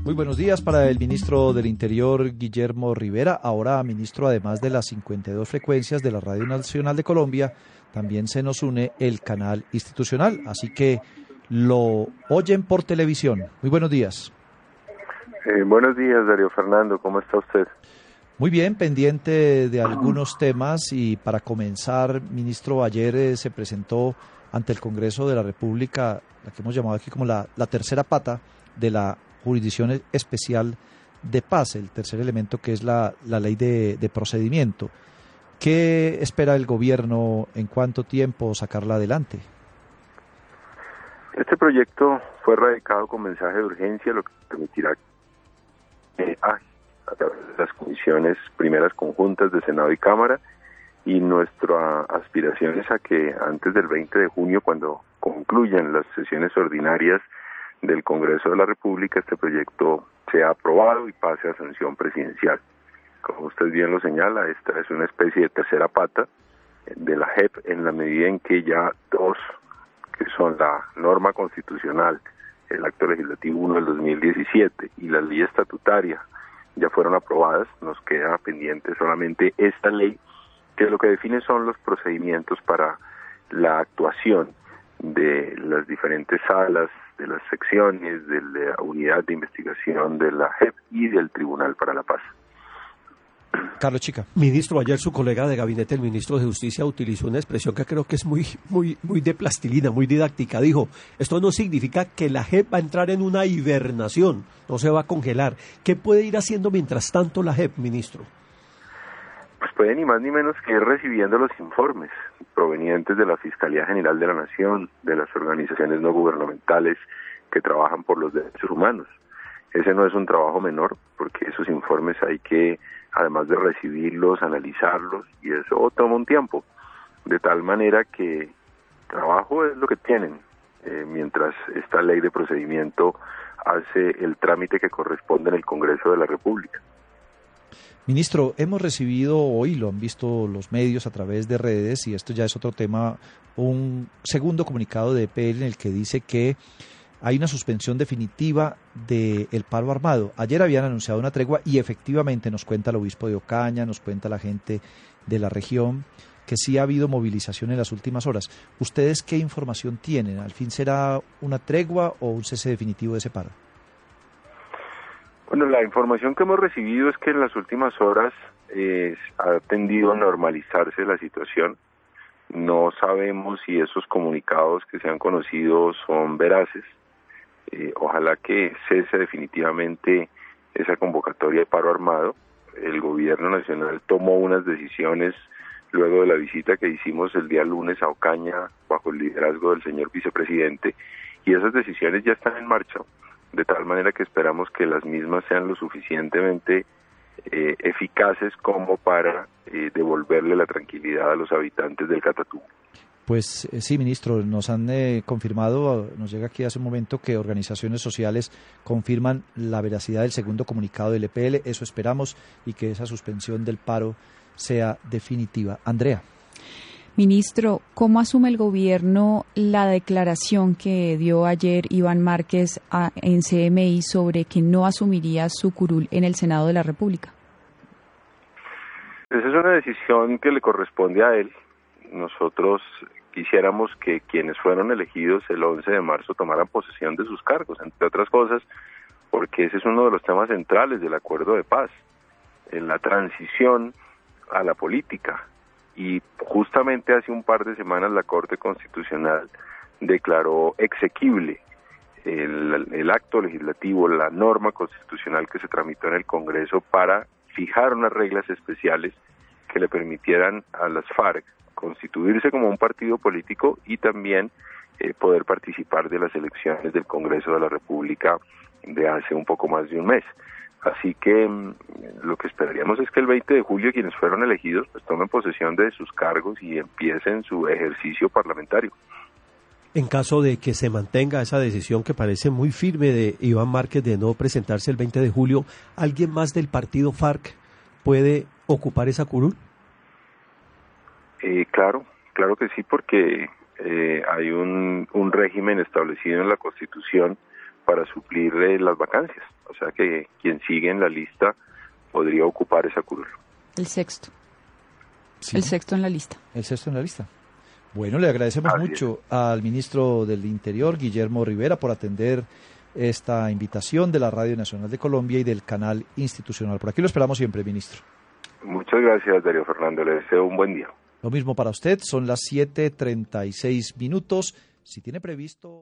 Muy buenos días para el ministro del Interior, Guillermo Rivera. Ahora ministro, además de las 52 frecuencias de la Radio Nacional de Colombia, también se nos une el canal institucional, así que lo oyen por televisión. Muy buenos días. Buenos días, Darío Fernando, ¿cómo está usted? Muy bien, pendiente de algunos temas y para comenzar, ministro, ayer se presentó ante el Congreso de la República, la que hemos llamado aquí como la tercera pata de la Jurisdicción Especial de Paz, el tercer elemento que es la ley de procedimiento. ¿Qué espera el gobierno, en cuánto tiempo sacarla adelante? Este proyecto fue radicado con mensaje de urgencia, lo que permitirá a través de las comisiones primeras conjuntas de Senado y Cámara, y nuestra aspiración es a que antes del 20 de junio, cuando concluyan las sesiones ordinarias del Congreso de la República, este proyecto sea aprobado y pase a sanción presidencial. Como usted bien lo señala, esta es una especie de tercera pata de la JEP, en la medida en que ya dos, que son la norma constitucional, el acto legislativo 1 del 2017 y la ley estatutaria, ya fueron aprobadas. Nos queda pendiente solamente esta ley, que lo que define son los procedimientos para la actuación de las diferentes salas, de las secciones, de la unidad de investigación de la JEP y del Tribunal para la Paz. Carlos Chica. Ministro, ayer su colega de gabinete, el ministro de Justicia, utilizó una expresión que creo que es muy de plastilina, muy didáctica. Dijo, esto no significa que la JEP va a entrar en una hibernación, no se va a congelar. ¿Qué puede ir haciendo mientras tanto la JEP, ministro? Pues puede ni más ni menos que ir recibiendo los informes provenientes de la Fiscalía General de la Nación, de las organizaciones no gubernamentales que trabajan por los derechos humanos. Ese no es un trabajo menor, porque esos informes hay que, además de recibirlos, analizarlos, y eso toma un tiempo. De tal manera que trabajo es lo que tienen, mientras esta ley de procedimiento hace el trámite que corresponde en el Congreso de la República. Ministro, hemos recibido hoy, lo han visto los medios a través de redes, y esto ya es otro tema, un segundo comunicado de EPL en el que dice que hay una suspensión definitiva del paro armado. Ayer habían anunciado una tregua y efectivamente nos cuenta el obispo de Ocaña, nos cuenta la gente de la región, que sí ha habido movilización en las últimas horas. ¿Ustedes qué información tienen? ¿Al fin será una tregua o un cese definitivo de ese paro? Bueno, la información que hemos recibido es que en las últimas horas ha tendido a normalizarse la situación. No sabemos si esos comunicados que se han conocido son veraces. Ojalá que cese definitivamente esa convocatoria de paro armado. El gobierno nacional tomó unas decisiones luego de la visita que hicimos el día lunes a Ocaña bajo el liderazgo del señor vicepresidente, y esas decisiones ya están en marcha, de tal manera que esperamos que las mismas sean lo suficientemente eficaces como para devolverle la tranquilidad a los habitantes del Catatumbo. Pues sí, ministro, nos han confirmado, nos llega aquí hace un momento, que organizaciones sociales confirman la veracidad del segundo comunicado del EPL, eso esperamos, y que esa suspensión del paro sea definitiva. Andrea. Ministro, ¿cómo asume el gobierno la declaración que dio ayer Iván Márquez en CMI sobre que no asumiría su curul en el Senado de la República? Esa es una decisión que le corresponde a él. Nosotros quisiéramos que quienes fueron elegidos el 11 de marzo tomaran posesión de sus cargos, entre otras cosas, porque ese es uno de los temas centrales del acuerdo de paz, en la transición a la política. Y justamente hace un par de semanas la Corte Constitucional declaró exequible el acto legislativo, la norma constitucional que se tramitó en el Congreso para fijar unas reglas especiales que le permitieran a las FARC constituirse como un partido político y también poder participar de las elecciones del Congreso de la República de hace un poco más de un mes. Así que lo que esperaríamos es que el 20 de julio quienes fueron elegidos pues tomen posesión de sus cargos y empiecen su ejercicio parlamentario. En caso de que se mantenga esa decisión que parece muy firme de Iván Márquez de no presentarse el 20 de julio, ¿alguien más del partido FARC puede ocupar esa curul? Claro que sí, porque hay un régimen establecido en la Constitución para suplir las vacancias. O sea que quien sigue en la lista podría ocupar esa curul. El sexto. Sí. El sexto en la lista. El sexto en la lista. Bueno, le agradecemos mucho al ministro del Interior, Guillermo Rivera, por atender esta invitación de la Radio Nacional de Colombia y del canal institucional. Por aquí lo esperamos siempre, ministro. Muchas gracias, Darío Fernando. Le deseo un buen día. Lo mismo para usted, son las 7:36. Si tiene previsto...